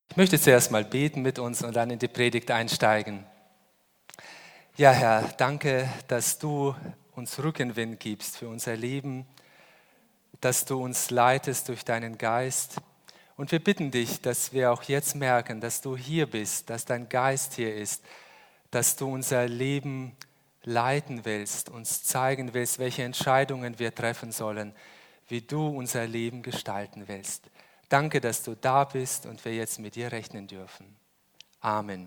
Ich möchte zuerst mal beten mit uns und dann in die Predigt einsteigen. Ja, Herr, danke, dass du uns Rückenwind gibst für unser Leben, dass du uns leitest durch deinen Geist. Und wir bitten dich, dass wir auch jetzt merken, dass du hier bist, dass dein Geist hier ist, dass du unser Leben leiten willst, uns zeigen willst, welche Entscheidungen wir treffen sollen, wie du unser Leben gestalten willst. Danke, dass du da bist und wir jetzt mit dir rechnen dürfen. Amen.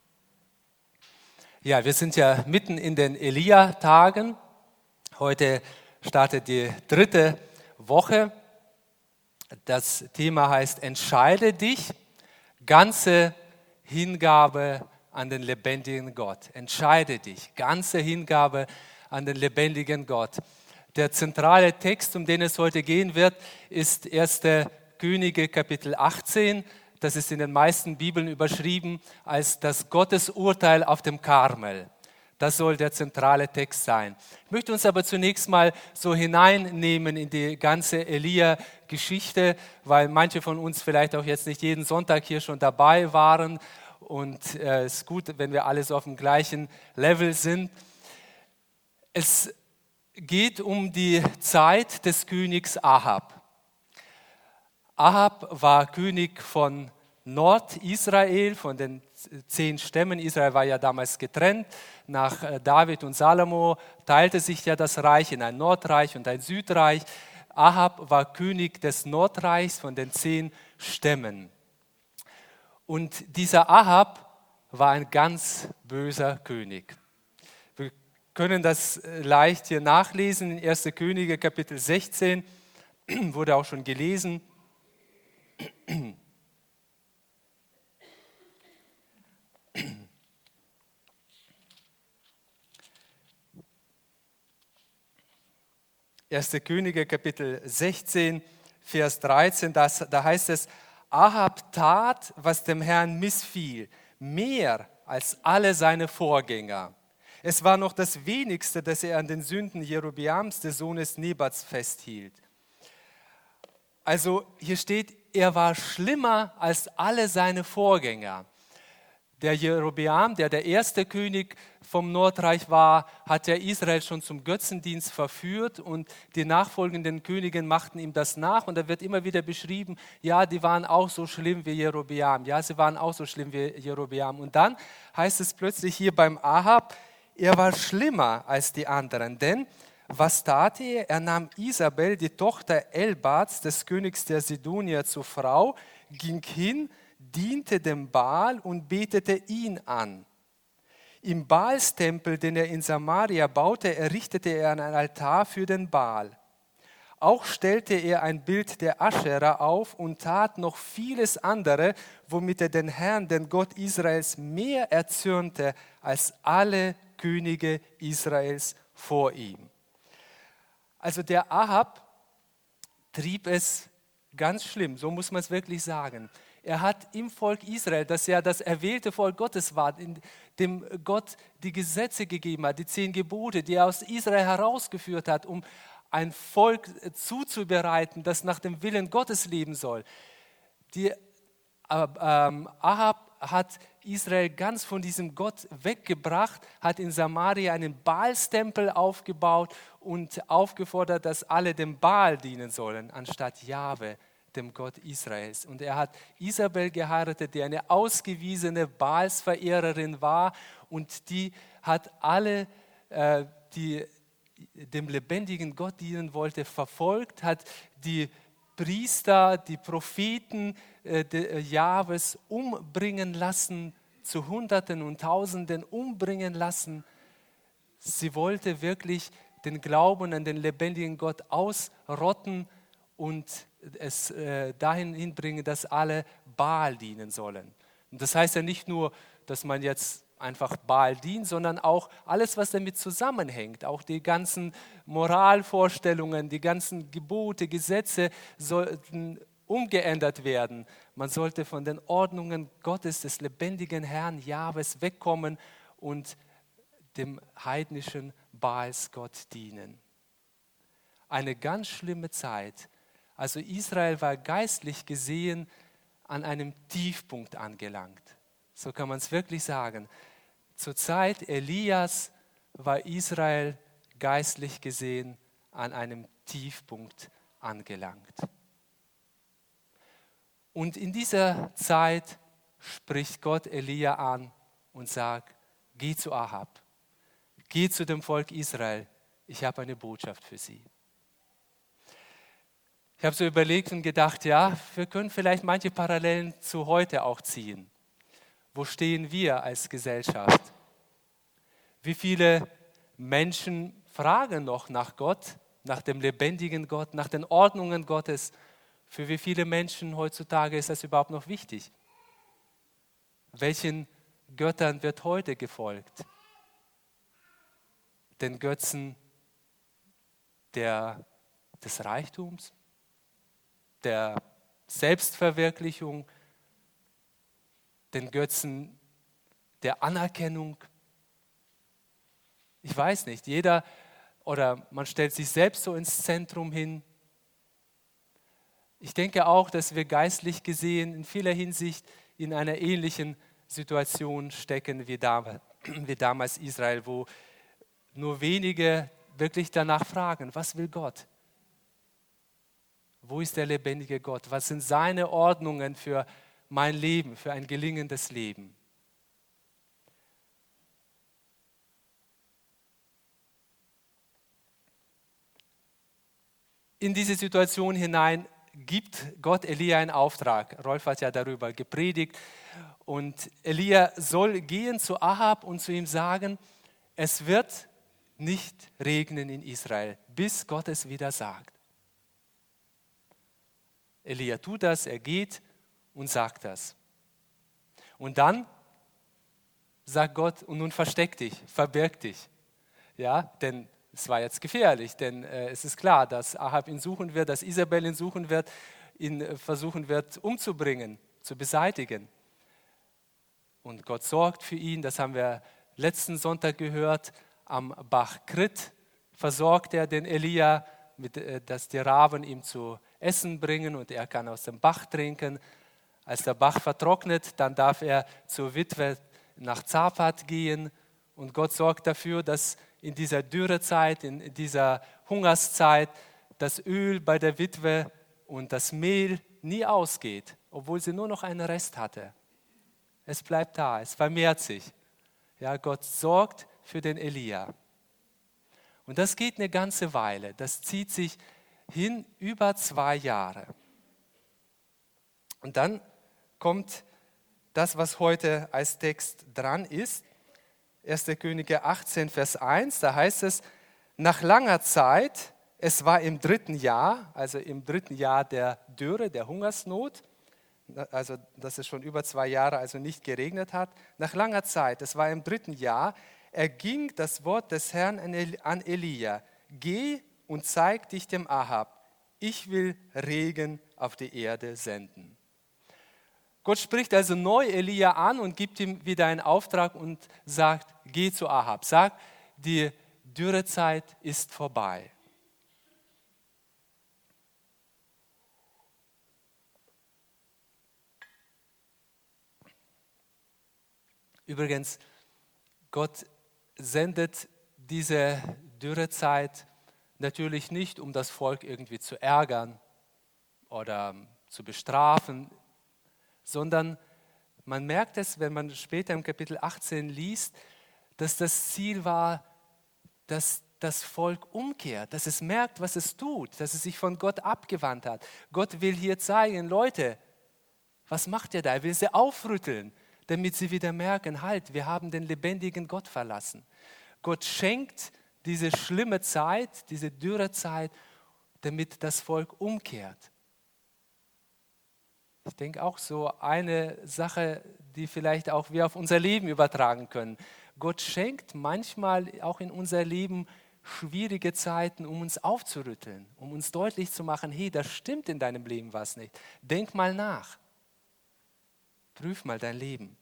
Ja, wir sind ja mitten in den Elia-Tagen. Heute startet die 3. Woche. Das Thema heißt: Entscheide dich, ganze Hingabe an den lebendigen Gott. Entscheide dich, ganze Hingabe an den lebendigen Gott. Der zentrale Text, um den es heute gehen wird, ist 1. Könige Kapitel 18, das ist in den meisten Bibeln überschrieben als das Gottesurteil auf dem Karmel. Das soll der zentrale Text sein. Ich möchte uns aber zunächst mal so hineinnehmen in die ganze Elia-Geschichte, weil manche von uns vielleicht auch jetzt nicht jeden Sonntag hier schon dabei waren und es ist gut, wenn wir alle so auf dem gleichen Level sind. Es geht um die Zeit des Königs Ahab. Ahab war König von Nordisrael, von den 10 Stämmen. Israel war ja damals getrennt. Nach David und Salomo teilte sich ja das Reich in ein Nordreich und ein Südreich. Ahab war König des Nordreichs von den 10 Stämmen. Und dieser Ahab war ein ganz böser König. Wir können das leicht hier nachlesen in 1. Könige Kapitel 16, wurde auch schon gelesen. 1. Könige Kapitel 16, Vers 13, da heißt es: Ahab tat, was dem Herrn missfiel, mehr als alle seine Vorgänger. Es war noch das Wenigste, dass er an den Sünden Jerobeams, des Sohnes Nebats, festhielt. Also hier steht, er war schlimmer als alle seine Vorgänger. Der Jerobeam, der erste König vom Nordreich war, hat ja Israel schon zum Götzendienst verführt und die nachfolgenden Könige machten ihm das nach. Und da wird immer wieder beschrieben, ja, die waren auch so schlimm wie Jerobeam. Ja, sie waren auch so schlimm wie Jerobeam. Und dann heißt es plötzlich hier beim Ahab, er war schlimmer als die anderen, denn was tat er? Er nahm Isabel, die Tochter Elbats, des Königs der Sidonier, zur Frau, ging hin, diente dem Baal und betete ihn an. Im Baalstempel, den er in Samaria baute, errichtete er einen Altar für den Baal. Auch stellte er ein Bild der Aschera auf und tat noch vieles andere, womit er den Herrn, den Gott Israels, mehr erzürnte als alle Könige Israels vor ihm. Also der Ahab trieb es ganz schlimm, so muss man es wirklich sagen. Er hat im Volk Israel, das ja das erwählte Volk Gottes war, in dem Gott die Gesetze gegeben hat, die 10 Gebote, die er aus Israel herausgeführt hat, um ein Volk zuzubereiten, das nach dem Willen Gottes leben soll. Ahab hat Israel ganz von diesem Gott weggebracht, hat in Samaria einen Baalstempel aufgebaut und aufgefordert, dass alle dem Baal dienen sollen, anstatt Jahwe, dem Gott Israels. Und er hat Isabel geheiratet, die eine ausgewiesene Baalsverehrerin war, und die hat alle, die dem lebendigen Gott dienen wollte, verfolgt, hat die Priester, die Propheten Jahwes umbringen lassen, zu Hunderten und Tausenden umbringen lassen. Sie wollte wirklich den Glauben an den lebendigen Gott ausrotten und es dahin hinbringen, dass alle Baal dienen sollen. Und das heißt ja nicht nur, dass man jetzt einfach Baal dient, sondern auch alles, was damit zusammenhängt. Auch die ganzen Moralvorstellungen, die ganzen Gebote, Gesetze sollten umgeändert werden. Man sollte von den Ordnungen Gottes, des lebendigen Herrn Jahwes, wegkommen und dem heidnischen Baalsgott dienen. Eine ganz schlimme Zeit. Also Israel war geistlich gesehen an einem Tiefpunkt angelangt. So kann man es wirklich sagen. Zur Zeit Elias war Israel geistlich gesehen an einem Tiefpunkt angelangt. Und in dieser Zeit spricht Gott Elia an und sagt, geh zu Ahab, geh zu dem Volk Israel, ich habe eine Botschaft für sie. Ich habe so überlegt und gedacht, ja, wir können vielleicht manche Parallelen zu heute auch ziehen. Wo stehen wir als Gesellschaft? Wie viele Menschen fragen noch nach Gott, nach dem lebendigen Gott, nach den Ordnungen Gottes? Für wie viele Menschen heutzutage ist das überhaupt noch wichtig? Welchen Göttern wird heute gefolgt? Den Götzen des Reichtums, der Selbstverwirklichung, den Götzen der Anerkennung. Ich weiß nicht, jeder oder man stellt sich selbst so ins Zentrum hin. Ich denke auch, dass wir geistlich gesehen in vieler Hinsicht in einer ähnlichen Situation stecken wie damals Israel, wo nur wenige wirklich danach fragen, was will Gott? Wo ist der lebendige Gott? Was sind seine Ordnungen für mein Leben, für ein gelingendes Leben? In diese Situation hinein gibt Gott Elia einen Auftrag. Rolf hat ja darüber gepredigt. Und Elia soll gehen zu Ahab und zu ihm sagen, es wird nicht regnen in Israel, bis Gott es wieder sagt. Elia tut das, er geht und sagt das. Und dann sagt Gott, und nun versteck dich, verbirg dich. Ja, denn es war jetzt gefährlich, denn es ist klar, dass Ahab ihn suchen wird, dass Isabel ihn suchen wird, ihn versuchen wird umzubringen, zu beseitigen. Und Gott sorgt für ihn, das haben wir letzten Sonntag gehört, am Bach Krit versorgt er den Elia, dass die Raben ihm zu essen bringen und er kann aus dem Bach trinken. Als der Bach vertrocknet, dann darf er zur Witwe nach Zaphat gehen und Gott sorgt dafür, dass in dieser Dürrezeit, in dieser Hungerszeit das Öl bei der Witwe und das Mehl nie ausgeht, obwohl sie nur noch einen Rest hatte. Es bleibt da, es vermehrt sich. Ja, Gott sorgt für den Elia. Und das geht eine ganze Weile. Das zieht sich hin über 2 Jahre. Und dann kommt das, was heute als Text dran ist. 1. Könige 18, Vers 1, da heißt es, nach langer Zeit, es war im 3. Jahr, also im 3. Jahr der Dürre, der Hungersnot, also dass es schon über 2 Jahre also nicht geregnet hat, nach langer Zeit, es war im 3. Jahr, erging das Wort des Herrn an Elia, geh und zeig dich dem Ahab, ich will Regen auf die Erde senden. Gott spricht also neu Elia an und gibt ihm wieder einen Auftrag und sagt, geh zu Ahab, sag, die Dürrezeit ist vorbei. Übrigens, Gott sendet diese Dürrezeit natürlich nicht, um das Volk irgendwie zu ärgern oder zu bestrafen, sondern man merkt es, wenn man später im Kapitel 18 liest, dass das Ziel war, dass das Volk umkehrt, dass es merkt, was es tut, dass es sich von Gott abgewandt hat. Gott will hier zeigen, Leute, was macht ihr da? Er will sie aufrütteln, damit sie wieder merken, halt, wir haben den lebendigen Gott verlassen. Gott schenkt diese schlimme Zeit, diese Dürrezeit, damit das Volk umkehrt. Ich denke auch so eine Sache, die vielleicht auch wir auf unser Leben übertragen können. Gott schenkt manchmal auch in unser Leben schwierige Zeiten, um uns aufzurütteln, um uns deutlich zu machen, hey, das stimmt in deinem Leben was nicht. Denk mal nach. Prüf mal dein Leben.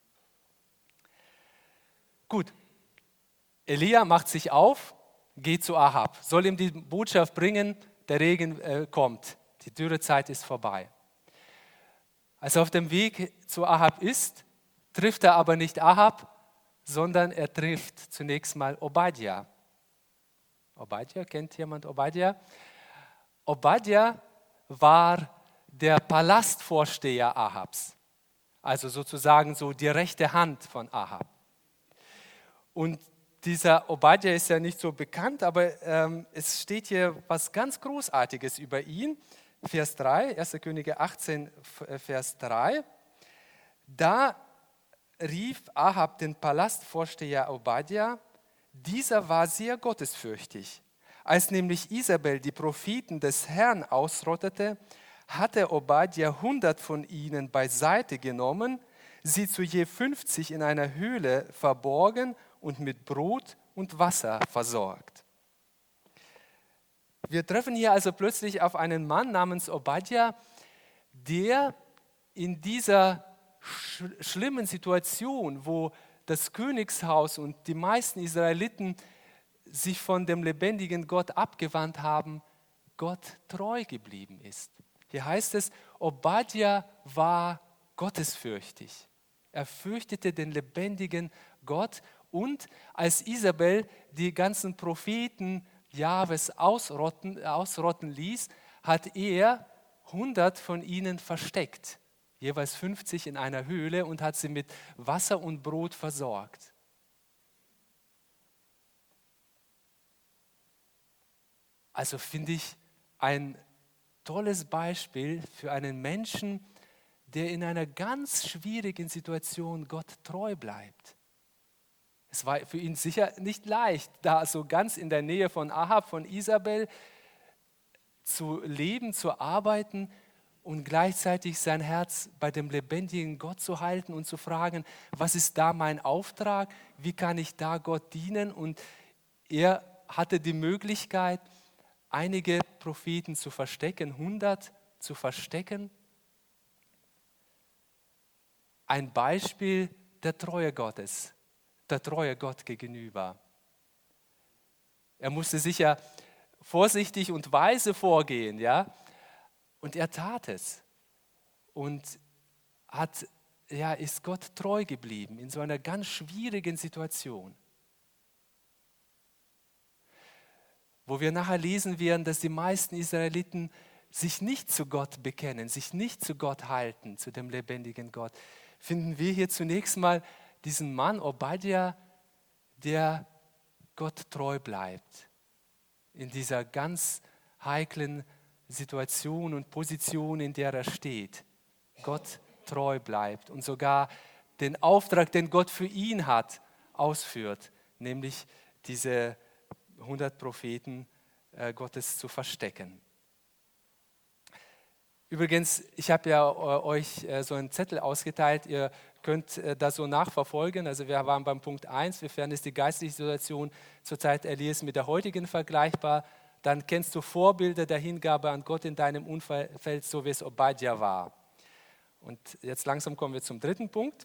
Gut, Elia macht sich auf, geht zu Ahab, soll ihm die Botschaft bringen, der Regen kommt, die Dürrezeit ist vorbei. Als er auf dem Weg zu Ahab ist, trifft er aber nicht Ahab, sondern er trifft zunächst mal Obadja. Obadja, kennt jemand Obadja? Obadja war der Palastvorsteher Ahabs, also sozusagen so die rechte Hand von Ahab. Und dieser Obadja ist ja nicht so bekannt, aber es steht hier was ganz Großartiges über ihn. Vers 3, 1. Könige 18, Vers 3. Da rief Ahab den Palastvorsteher Obadja, dieser war sehr gottesfürchtig. Als nämlich Isabel die Propheten des Herrn ausrottete, hatte Obadja 100 von ihnen beiseite genommen, sie zu je 50 in einer Höhle verborgen und mit Brot und Wasser versorgt. Wir treffen hier also plötzlich auf einen Mann namens Obadja, der in dieser schlimmen Situation, wo das Königshaus und die meisten Israeliten sich von dem lebendigen Gott abgewandt haben, Gott treu geblieben ist. Hier heißt es, Obadja war gottesfürchtig. Er fürchtete den lebendigen Gott und als Isabel die ganzen Propheten Jahwes ausrotten ließ, hat er 100 von ihnen versteckt, jeweils 50 in einer Höhle und hat sie mit Wasser und Brot versorgt. Also finde ich ein tolles Beispiel für einen Menschen, der in einer ganz schwierigen Situation Gott treu bleibt. Es war für ihn sicher nicht leicht, da so ganz in der Nähe von Ahab, von Isabel zu leben, zu arbeiten und gleichzeitig sein Herz bei dem lebendigen Gott zu halten und zu fragen, was ist da mein Auftrag, wie kann ich da Gott dienen? Und er hatte die Möglichkeit, einige Propheten zu verstecken, 100 zu verstecken. Ein Beispiel der Treue Gottes, der Treue Gott gegenüber. Er musste sicher vorsichtig und weise vorgehen, ja, und er tat es und ist Gott treu geblieben in so einer ganz schwierigen Situation. Wo wir nachher lesen werden, dass die meisten Israeliten sich nicht zu Gott bekennen, sich nicht zu Gott halten, zu dem lebendigen Gott, finden wir hier zunächst mal diesen Mann Obadja, der Gott treu bleibt in dieser ganz heiklen Situation und Position, in der er steht. Gott treu bleibt und sogar den Auftrag, den Gott für ihn hat, ausführt, nämlich diese 100 Propheten Gottes zu verstecken. Übrigens, ich habe ja euch so einen Zettel ausgeteilt, ihr könnt das so nachverfolgen. Also wir waren beim Punkt 1, wiefern ist die geistliche Situation zur Zeit Elias mit der heutigen vergleichbar. Dann kennst du Vorbilder der Hingabe an Gott in deinem Umfeld, so wie es Obadja war. Und jetzt langsam kommen wir zum dritten Punkt.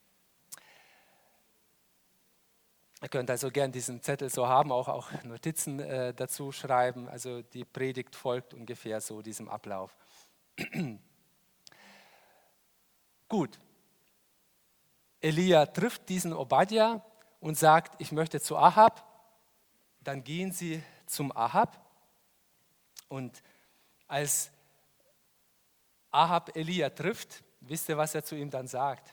Ihr könnt also gern diesen Zettel so haben, auch Notizen dazu schreiben. Also die Predigt folgt ungefähr so diesem Ablauf. Gut. Elia trifft diesen Obadja und sagt, ich möchte zu Ahab. Dann gehen sie zum Ahab. Und als Ahab Elia trifft, wisst ihr, was er zu ihm dann sagt?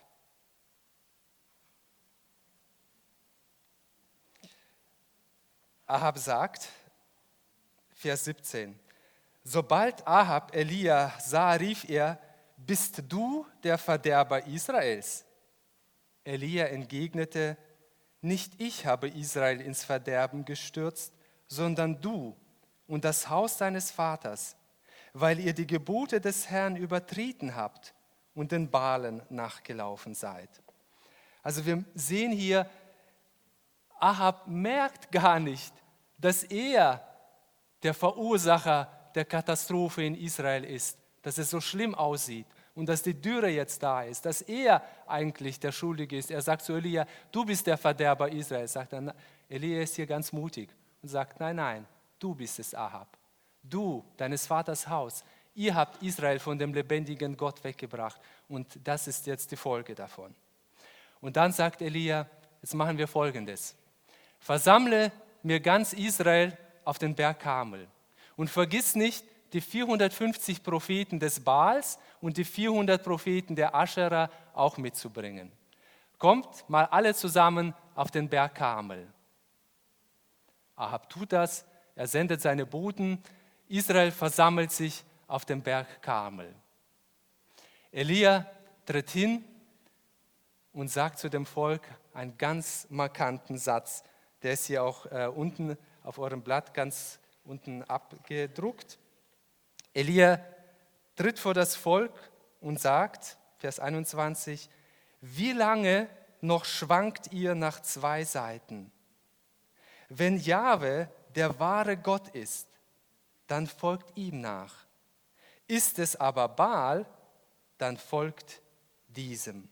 Ahab sagt, Vers 17, sobald Ahab Elia sah, rief er, bist du der Verderber Israels? Elia entgegnete, nicht ich habe Israel ins Verderben gestürzt, sondern du und das Haus deines Vaters, weil ihr die Gebote des Herrn übertreten habt und den Baalen nachgelaufen seid. Also wir sehen hier, Ahab merkt gar nicht, dass er der Verursacher der Katastrophe in Israel ist, dass es so schlimm aussieht und dass die Dürre jetzt da ist, dass er eigentlich der Schuldige ist. Er sagt zu Elia, du bist der Verderber Israels. Sagt er, Elia ist hier ganz mutig und sagt, nein, du bist es, Ahab. Du, deines Vaters Haus, Ihr habt Israel von dem lebendigen Gott weggebracht. Und das ist jetzt die Folge davon. Und dann sagt Elia, jetzt machen wir Folgendes. Versammle mir ganz Israel auf den Berg Karmel. Und vergiss nicht, die 450 Propheten des Baals und die 400 Propheten der Aschera auch mitzubringen. Kommt mal alle zusammen auf den Berg Karmel. Ahab tut das, er sendet seine Boten, Israel versammelt sich auf dem Berg Karmel. Elia tritt hin und sagt zu dem Volk einen ganz markanten Satz. Der ist hier auch unten auf eurem Blatt ganz unten abgedruckt. Elia tritt vor das Volk und sagt, Vers 21, wie lange noch schwankt ihr nach zwei Seiten? Wenn Jahwe der wahre Gott ist, dann folgt ihm nach. Ist es aber Baal, dann folgt diesem.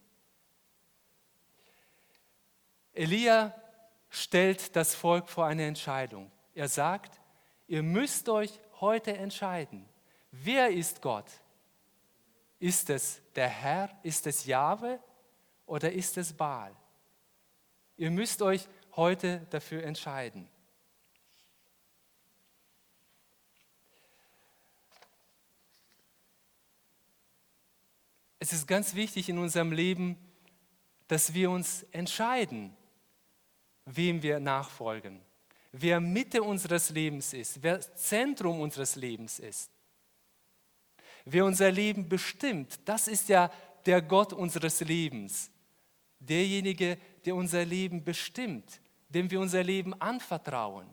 Elia stellt das Volk vor eine Entscheidung. Er sagt, ihr müsst euch heute entscheiden. Wer ist Gott? Ist es der Herr? Ist es Jahwe? Oder ist es Baal? Ihr müsst euch heute dafür entscheiden. Es ist ganz wichtig in unserem Leben, dass wir uns entscheiden, wem wir nachfolgen, wer Mitte unseres Lebens ist, wer Zentrum unseres Lebens ist, wer unser Leben bestimmt. Das ist ja der Gott unseres Lebens, derjenige, der unser Leben bestimmt, dem wir unser Leben anvertrauen,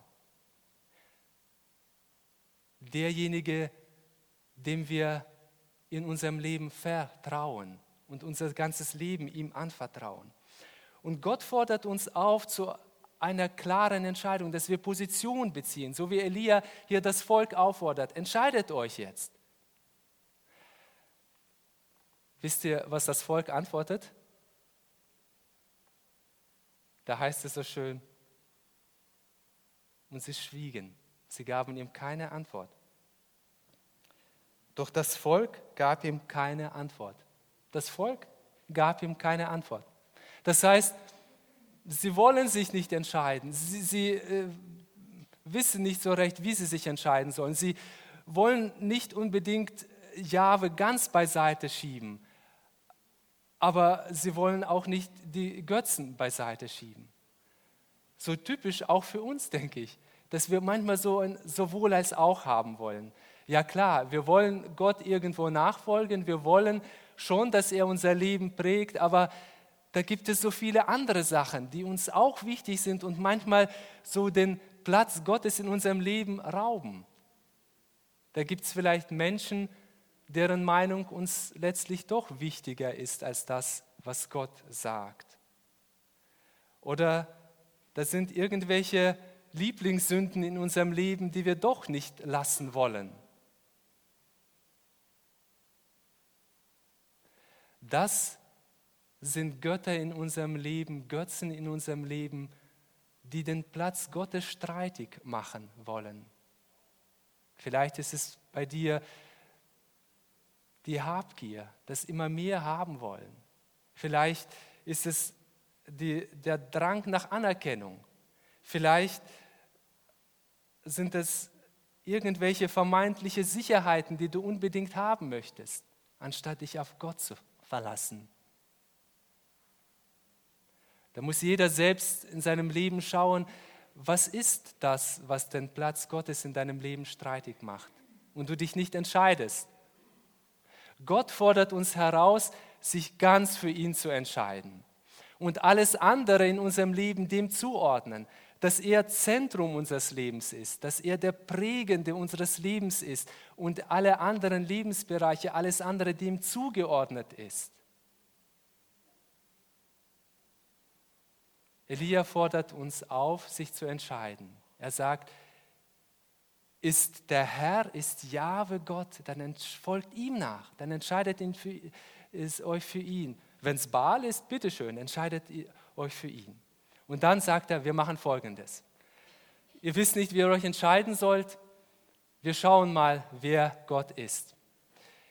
derjenige, dem wir in unserem Leben vertrauen und unser ganzes Leben ihm anvertrauen. Und Gott fordert uns auf zu einer klaren Entscheidung, dass wir Position beziehen, so wie Elia hier das Volk auffordert. Entscheidet euch jetzt. Wisst ihr, was das Volk antwortet? Da heißt es so schön, und sie schwiegen, sie gaben ihm keine Antwort. Doch das Volk gab ihm keine Antwort. Das Volk gab ihm keine Antwort. Das heißt, sie wollen sich nicht entscheiden. Sie wissen nicht so recht, wie sie sich entscheiden sollen. Sie wollen nicht unbedingt Jahwe ganz beiseite schieben, aber sie wollen auch nicht die Götzen beiseite schieben. So typisch auch für uns, denke ich, dass wir manchmal so ein sowohl als auch haben wollen. Ja klar, wir wollen Gott irgendwo nachfolgen, wir wollen schon, dass er unser Leben prägt, aber da gibt es so viele andere Sachen, die uns auch wichtig sind und manchmal so den Platz Gottes in unserem Leben rauben. Da gibt es vielleicht Menschen, deren Meinung uns letztlich doch wichtiger ist als das, was Gott sagt. Oder das sind irgendwelche Lieblingssünden in unserem Leben, die wir doch nicht lassen wollen. Das sind Götter in unserem Leben, Götzen in unserem Leben, die den Platz Gottes streitig machen wollen. Vielleicht ist es bei dir die Habgier, das immer mehr haben wollen. Vielleicht ist es der Drang nach Anerkennung. Vielleicht sind es irgendwelche vermeintliche Sicherheiten, die du unbedingt haben möchtest, anstatt dich auf Gott zu verlassen. Da muss jeder selbst in seinem Leben schauen, was ist das, was den Platz Gottes in deinem Leben streitig macht und du dich nicht entscheidest. Gott fordert uns heraus, sich ganz für ihn zu entscheiden und alles andere in unserem Leben dem zuordnen, dass er Zentrum unseres Lebens ist, dass er der Prägende unseres Lebens ist und alle anderen Lebensbereiche, alles andere dem zugeordnet ist. Elia fordert uns auf, sich zu entscheiden. Er sagt, ist der Herr, ist Jahwe Gott, dann folgt ihm nach, dann entscheidet euch für ihn. Wenn es Baal ist, bitteschön, entscheidet euch für ihn. Und dann sagt er, wir machen Folgendes. Ihr wisst nicht, wie ihr euch entscheiden sollt. Wir schauen mal, wer Gott ist.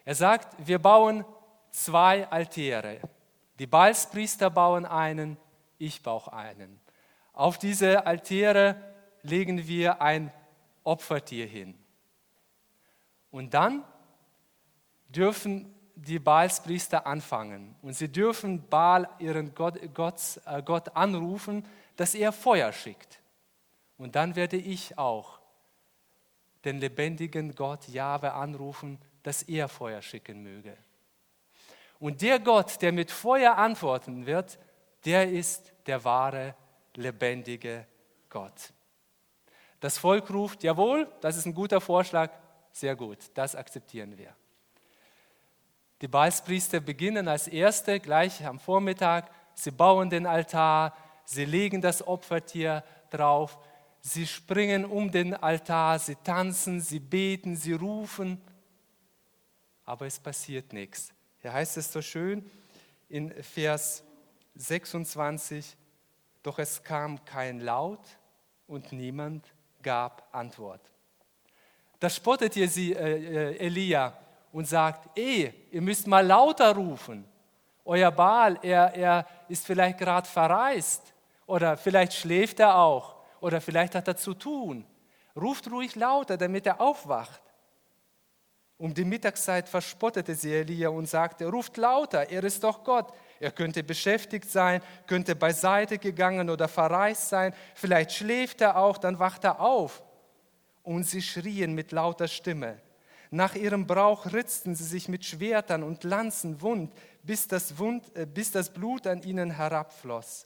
Er sagt, wir bauen 2 Altäre. Die Baalspriester bauen einen, ich baue einen. Auf diese Altäre legen wir ein Opfertier hin. Und dann dürfen die Baalspriester anfangen. Und sie dürfen Baal, ihren Gott anrufen, dass er Feuer schickt. Und dann werde ich auch den lebendigen Gott Jahwe anrufen, dass er Feuer schicken möge. Und der Gott, der mit Feuer antworten wird, der ist der wahre, lebendige Gott. Das Volk ruft, jawohl, das ist ein guter Vorschlag, sehr gut, das akzeptieren wir. Die Baalspriester beginnen als Erste gleich am Vormittag, sie bauen den Altar, sie legen das Opfertier drauf, sie springen um den Altar, sie tanzen, sie beten, sie rufen, aber es passiert nichts. Hier heißt es so schön in Vers 26, doch es kam kein Laut und niemand gab Antwort. Da spottet Elia und sagt, ihr müsst mal lauter rufen. Euer Baal, er ist vielleicht gerade verreist oder vielleicht schläft er auch oder vielleicht hat er zu tun. Ruft ruhig lauter, damit er aufwacht. Um die Mittagszeit verspottete sie Elia und sagte, ruft lauter, er ist doch Gott. Er könnte beschäftigt sein, könnte beiseite gegangen oder verreist sein. Vielleicht schläft er auch, dann wacht er auf. Und sie schrien mit lauter Stimme. Nach ihrem Brauch ritzten sie sich mit Schwertern und Lanzen wund, bis das Blut an ihnen herabfloss.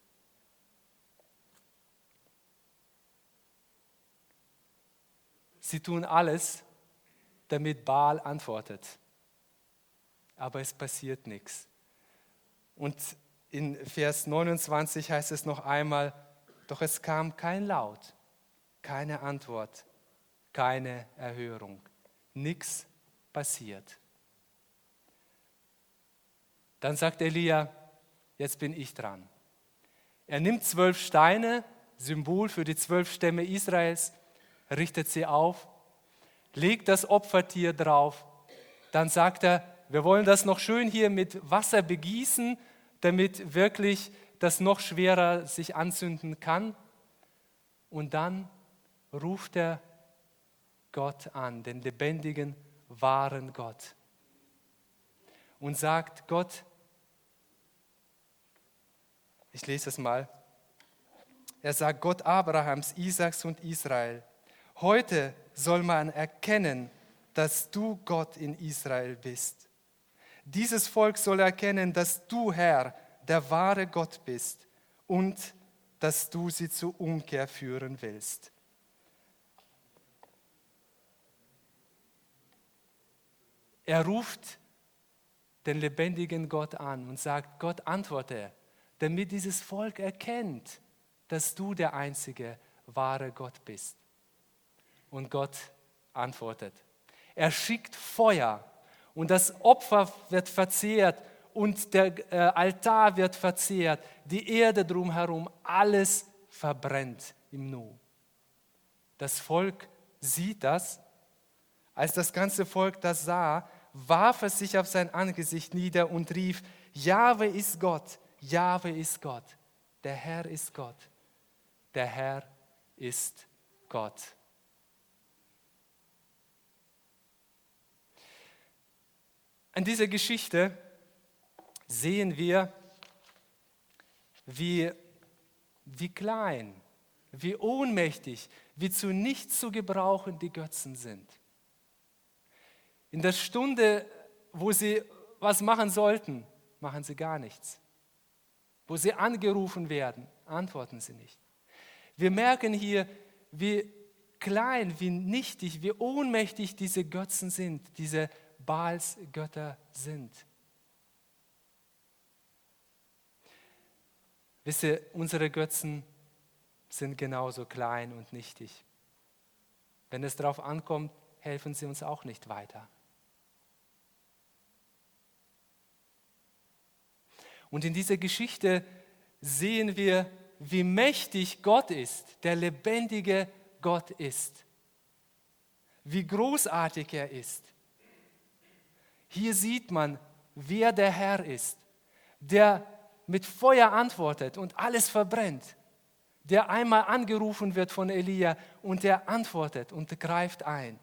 Sie tun alles, damit Baal antwortet. Aber es passiert nichts. Und in Vers 29 heißt es noch einmal, doch es kam kein Laut, keine Antwort, keine Erhörung. Nichts passiert. Dann sagt Elia, jetzt bin ich dran. Er nimmt 12 Steine, Symbol für die 12 Stämme Israels, richtet sie auf, legt das Opfertier drauf. Dann sagt er, wir wollen das noch schön hier mit Wasser begießen, damit wirklich das noch schwerer sich anzünden kann. Und dann ruft er Gott an, den lebendigen, wahren Gott. Und sagt, Gott, ich lese es mal, er sagt, Gott Abrahams, Isaaks und Israel, heute soll man erkennen, dass du Gott in Israel bist. Dieses Volk soll erkennen, dass du, Herr, der wahre Gott bist und dass du sie zur Umkehr führen willst. Er ruft den lebendigen Gott an und sagt, Gott antworte, damit dieses Volk erkennt, dass du der einzige wahre Gott bist. Und Gott antwortet. Er schickt Feuer und das Opfer wird verzehrt und der Altar wird verzehrt. Die Erde drumherum, alles verbrennt im Nu. Das Volk sieht das. Als das ganze Volk das sah, warf es sich auf sein Angesicht nieder und rief, Jahwe ist Gott, Jahwe ist Gott, der Herr ist Gott, der Herr ist Gott. An dieser Geschichte sehen wir, wie klein, wie ohnmächtig, wie zu nichts zu gebrauchen die Götzen sind. In der Stunde, wo sie was machen sollten, machen sie gar nichts. Wo sie angerufen werden, antworten sie nicht. Wir merken hier, wie klein, wie nichtig, wie ohnmächtig diese Götzen sind, diese Baals-Götter sind. Wisst ihr, unsere Götzen sind genauso klein und nichtig. Wenn es darauf ankommt, helfen sie uns auch nicht weiter. Und in dieser Geschichte sehen wir, wie mächtig Gott ist, der lebendige Gott ist. Wie großartig er ist. Hier sieht man, wer der Herr ist, der mit Feuer antwortet und alles verbrennt, der einmal angerufen wird von Elia und der antwortet und greift ein.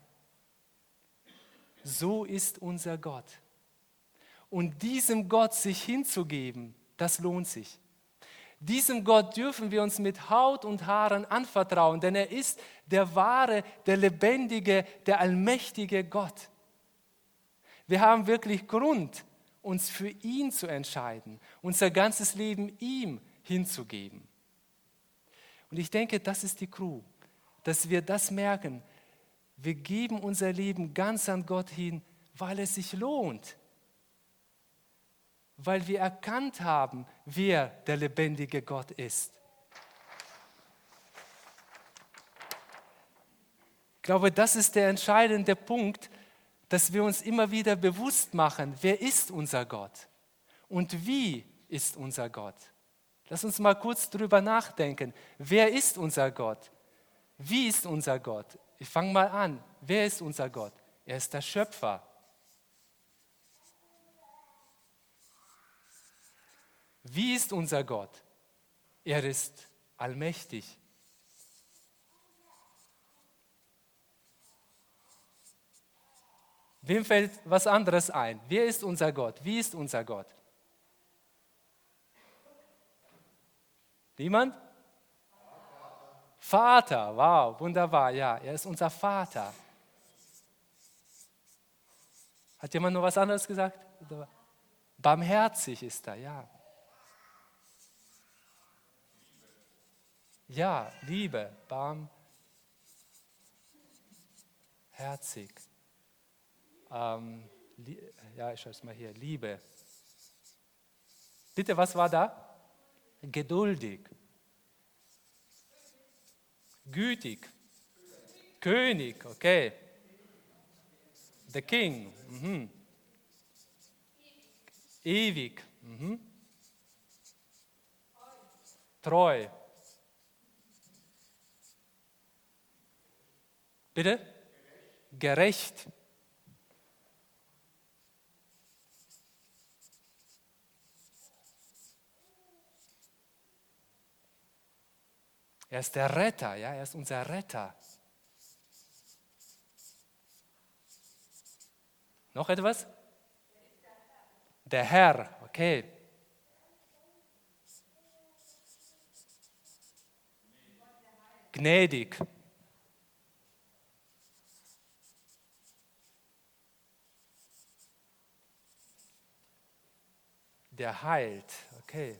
So ist unser Gott. Und diesem Gott sich hinzugeben, das lohnt sich. Diesem Gott dürfen wir uns mit Haut und Haaren anvertrauen, denn er ist der wahre, der lebendige, der allmächtige Gott. Wir haben wirklich Grund, uns für ihn zu entscheiden, unser ganzes Leben ihm hinzugeben. Und ich denke, das ist die Crew, dass wir das merken. Wir geben unser Leben ganz an Gott hin, weil es sich lohnt. Weil wir erkannt haben, wer der lebendige Gott ist. Ich glaube, das ist der entscheidende Punkt, dass wir uns immer wieder bewusst machen, wer ist unser Gott und wie ist unser Gott. Lass uns mal kurz drüber nachdenken. Wer ist unser Gott? Wie ist unser Gott? Ich fange mal an. Wer ist unser Gott? Er ist der Schöpfer. Wie ist unser Gott? Er ist allmächtig. Wem fällt was anderes ein? Wer ist unser Gott? Wie ist unser Gott? Niemand? Vater, wow, wunderbar, ja, er ist unser Vater. Hat jemand noch was anderes gesagt? Barmherzig ist er, ja. Ja, Liebe, barmherzig. Ja, ich schaue es mal hier, Liebe. Bitte, was war da? Geduldig. Gütig. König, okay. The King. Mhm. Ewig. Mhm. Treu. Bitte? Gerecht. Er ist der Retter, ja, er ist unser Retter. Noch etwas? Der Herr, okay. Gnädig. Der heilt, okay.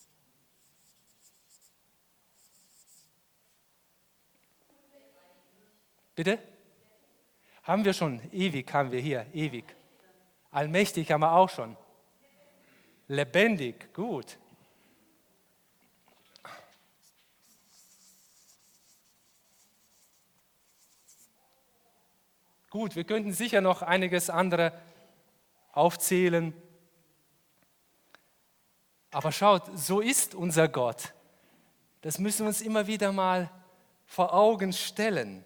Bitte? Haben wir schon. Ewig haben wir hier, ewig. Allmächtig haben wir auch schon. Lebendig, gut. Gut, wir könnten sicher noch einiges andere aufzählen. Aber schaut, so ist unser Gott. Das müssen wir uns immer wieder mal vor Augen stellen.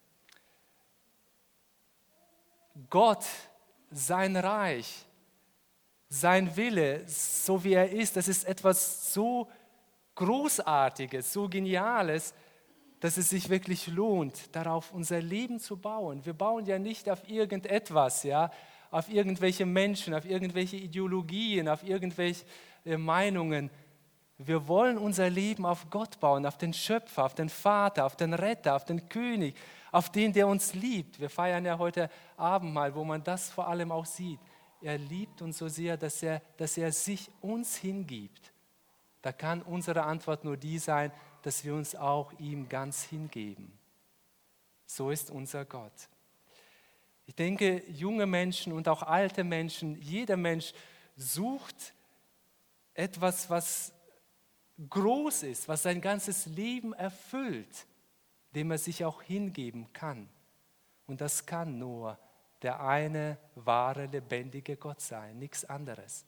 Gott, sein Reich, sein Wille, so wie er ist, das ist etwas so Großartiges, so Geniales, dass es sich wirklich lohnt, darauf unser Leben zu bauen. Wir bauen ja nicht auf irgendetwas, ja, auf irgendwelche Menschen, auf irgendwelche Ideologien, auf irgendwelche Meinungen. Wir wollen unser Leben auf Gott bauen, auf den Schöpfer, auf den Vater, auf den Retter, auf den König, auf den, der uns liebt. Wir feiern ja heute Abendmahl, wo man das vor allem auch sieht. Er liebt uns so sehr, dass er sich uns hingibt. Da kann unsere Antwort nur die sein, dass wir uns auch ihm ganz hingeben. So ist unser Gott. Ich denke, junge Menschen und auch alte Menschen, jeder Mensch sucht etwas, was groß ist, was sein ganzes Leben erfüllt, dem er sich auch hingeben kann. Und das kann nur der eine wahre, lebendige Gott sein, nichts anderes.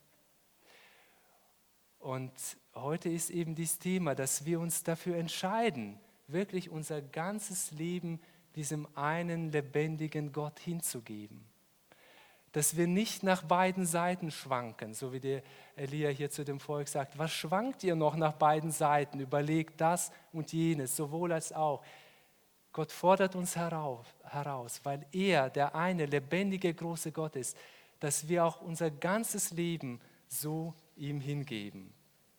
Und heute ist eben dieses Thema, dass wir uns dafür entscheiden, wirklich unser ganzes Leben diesem einen lebendigen Gott hinzugeben. dass wir nicht nach beiden Seiten schwanken, so wie der Elia hier zu dem Volk sagt. Was schwankt ihr noch nach beiden Seiten? Überlegt das und jenes, sowohl als auch. Gott fordert uns heraus, weil er der eine lebendige, große Gott ist, dass wir auch unser ganzes Leben so ihm hingeben.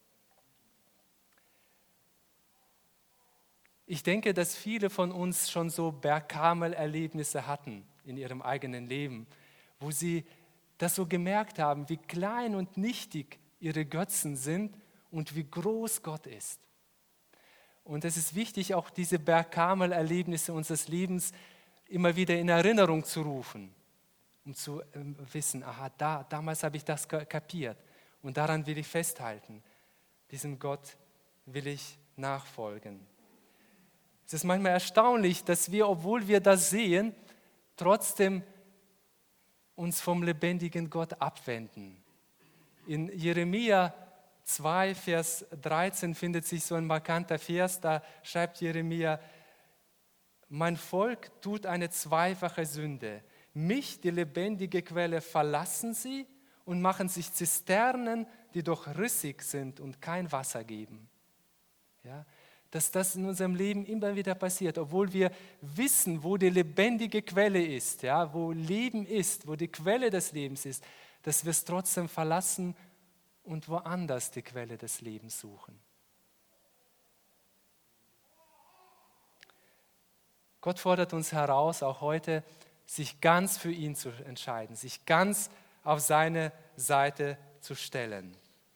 Ich denke, dass viele von uns schon so Bergkarmel-Erlebnisse hatten in ihrem eigenen Leben, wo sie das so gemerkt haben, wie klein und nichtig ihre Götzen sind und wie groß Gott ist. Und es ist wichtig, auch diese Bergkarmel-Erlebnisse unseres Lebens immer wieder in Erinnerung zu rufen, um zu wissen, aha, damals habe ich das kapiert und daran will ich festhalten. Diesem Gott will ich nachfolgen. Es ist manchmal erstaunlich, dass wir, obwohl wir das sehen, trotzdem uns vom lebendigen Gott abwenden. In Jeremia 2, Vers 13 findet sich so ein markanter Vers, da schreibt Jeremia, mein Volk tut eine zweifache Sünde. Mich, die lebendige Quelle, verlassen sie und machen sich Zisternen, die doch rissig sind und kein Wasser geben. Ja, dass das in unserem Leben immer wieder passiert, obwohl wir wissen, wo die lebendige Quelle ist, ja, wo Leben ist, wo die Quelle des Lebens ist, dass wir es trotzdem verlassen und woanders die Quelle des Lebens suchen. Gott fordert uns heraus, auch heute, sich ganz für ihn zu entscheiden, sich ganz auf seine Seite zu stellen.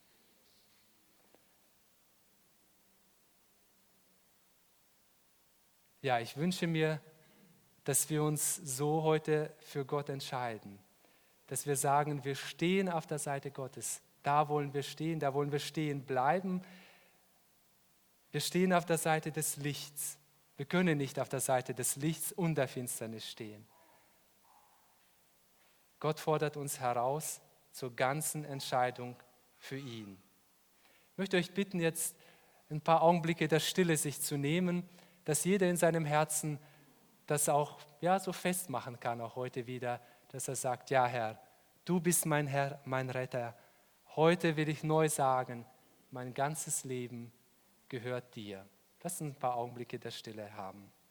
Ja, ich wünsche mir, dass wir uns so heute für Gott entscheiden, dass wir sagen, wir stehen auf der Seite Gottes. Da wollen wir stehen bleiben. Wir stehen auf der Seite des Lichts. Wir können nicht auf der Seite des Lichts und der Finsternis stehen. Gott fordert uns heraus zur ganzen Entscheidung für ihn. Ich möchte euch bitten, jetzt ein paar Augenblicke der Stille sich zu nehmen, dass jeder in seinem Herzen das auch so festmachen kann, auch heute wieder, dass er sagt, ja Herr, du bist mein Herr, mein Retter. Heute will ich neu sagen, mein ganzes Leben gehört dir. Lass uns ein paar Augenblicke der Stille haben.